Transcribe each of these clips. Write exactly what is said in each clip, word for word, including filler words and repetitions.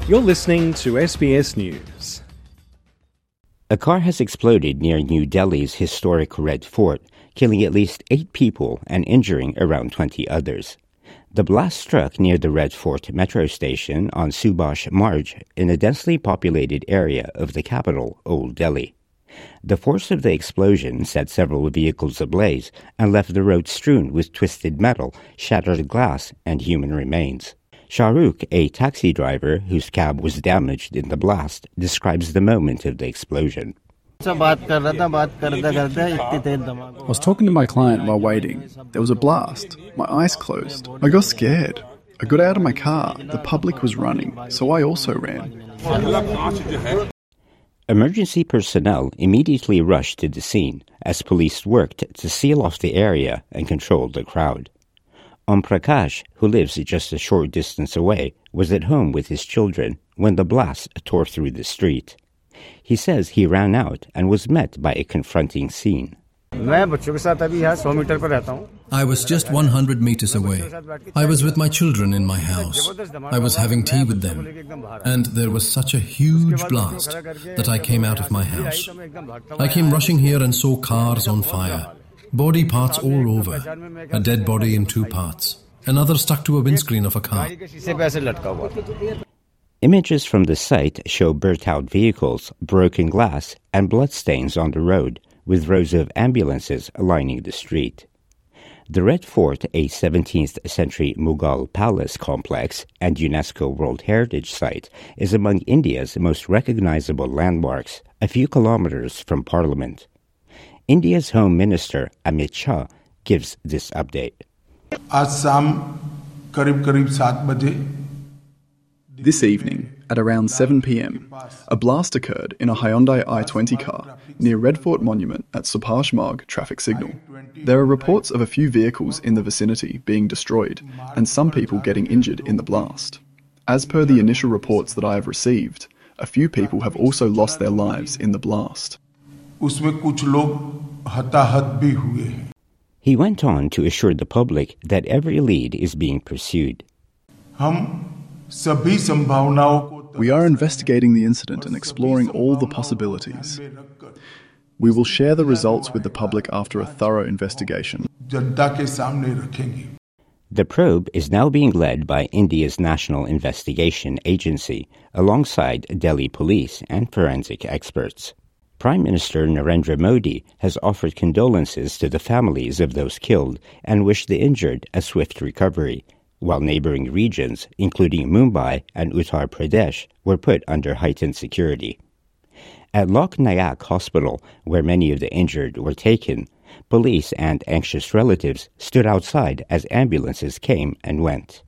You're listening to S B S News. A car has exploded near New Delhi's historic Red Fort, killing at least eight people and injuring around twenty others. The blast struck near the Red Fort metro station on Subhash Marg in a densely populated area of the capital, Old Delhi. The force of the explosion set several vehicles ablaze and left the road strewn with twisted metal, shattered glass, and human remains. Shahrukh, a taxi driver whose cab was damaged in the blast, describes the moment of the explosion. I was talking to my client while waiting. There was a blast. My eyes closed. I got scared. I got out of my car. The public was running, so I also ran. Emergency personnel immediately rushed to the scene as police worked to seal off the area and control the crowd. Om Prakash, who lives just a short distance away, was at home with his children when the blast tore through the street. He says he ran out and was met by a confronting scene. I was just one hundred meters away. I was with my children in my house. I was having tea with them. And there was such a huge blast that I came out of my house. I came rushing here and saw cars on fire. Body parts all over. A dead body in two parts. Another stuck to a windscreen of a car. Images from the site show burnt-out vehicles, broken glass, and bloodstains on the road, with rows of ambulances lining the street. The Red Fort, a seventeenth century Mughal palace complex and UNESCO World Heritage Site, is among India's most recognizable landmarks, a few kilometers from Parliament. India's Home Minister Amit Shah gives this update. This evening, at around seven p.m, a blast occurred in a Hyundai i twenty car near Red Fort Monument at Subhash Marg traffic signal. There are reports of a few vehicles in the vicinity being destroyed and some people getting injured in the blast. As per the initial reports that I have received, a few people have also lost their lives in the blast. He went on to assure the public that every lead is being pursued. We are investigating the incident and exploring all the possibilities. We will share the results with the public after a thorough investigation. The probe is now being led by India's National Investigation Agency, alongside Delhi police and forensic experts. Prime Minister Narendra Modi has offered condolences to the families of those killed and wished the injured a swift recovery, while neighboring regions, including Mumbai and Uttar Pradesh, were put under heightened security. At Lok Nayak Hospital, where many of the injured were taken, police and anxious relatives stood outside as ambulances came and went.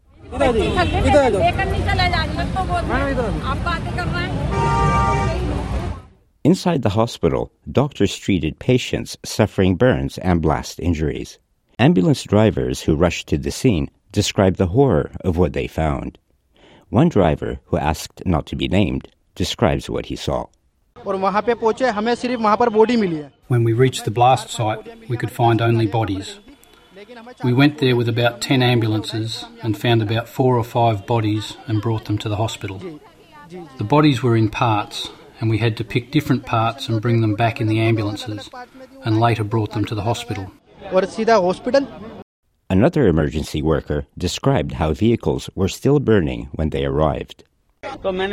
Inside the hospital, doctors treated patients suffering burns and blast injuries. Ambulance drivers who rushed to the scene described the horror of what they found. One driver, who asked not to be named, describes what he saw. When we reached the blast site, we could find only bodies. We went there with about ten ambulances and found about four or five bodies and brought them to the hospital. The bodies were in parts, and we had to pick different parts and bring them back in the ambulances, and later brought them to the hospital. Another emergency worker described how vehicles were still burning when they arrived. When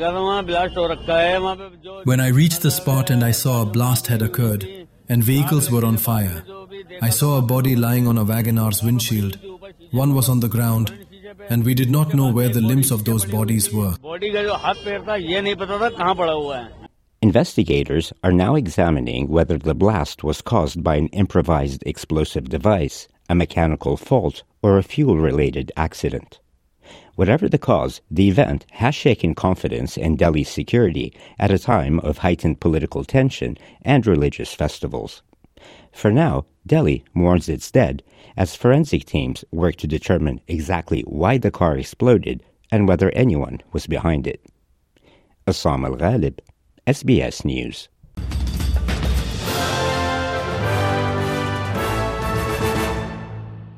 I reached the spot and I saw a blast had occurred and vehicles were on fire, I saw a body lying on a Wagonr's windshield. One was on the ground, and we did not know where the limbs of those bodies were. Investigators are now examining whether the blast was caused by an improvised explosive device, a mechanical fault, or a fuel-related accident. Whatever the cause, the event has shaken confidence in Delhi's security at a time of heightened political tension and religious festivals. For now, Delhi mourns its dead as forensic teams work to determine exactly why the car exploded and whether anyone was behind it. Assam Al-Ghalib, S B S News.